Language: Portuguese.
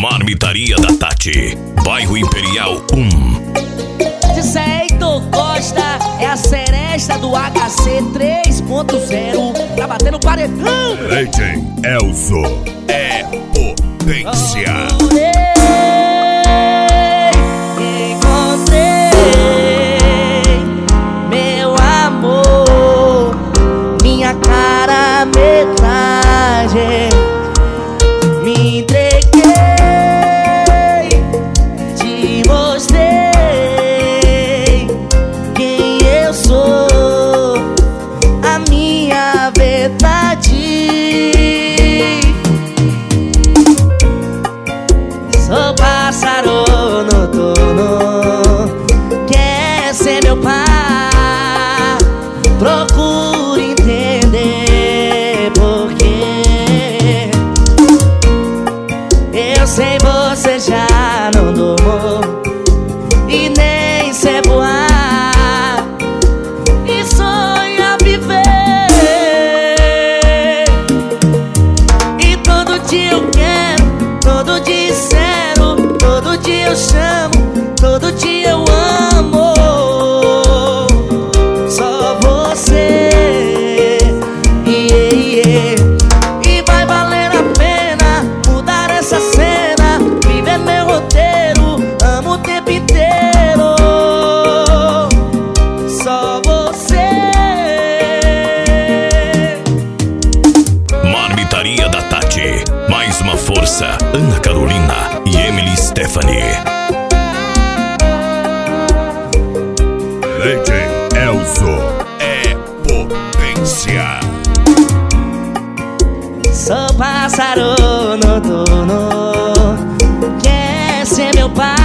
Marmitaria da Tati, Bairro Imperial 1. Diceito Costa é a seresta do HC 3.0. Tá batendo paredão. DJ Elzo é potência. Encontrei meu amor, minha cara metade. Me entreguei, te mostrei quem eu sou, a minha verdade. Sou pássaro noturno, quer ser meu par, procure entender porquê. Eu sem você já não durmo e nem sei voar, e sonho viver. E todo dia eu quero, todo dia espero, todo dia eu chamo, todo dia eu amo. Só você, e vai valer a pena mudar essa cena, viver meu roteiro, amo o tempo inteiro. Só você. Marmitaria da Tati, mais uma força, Ana Carolina e Emily Stephanie. DJ Elzo é potência. Sou pássaro noturno, quer ser meu pai,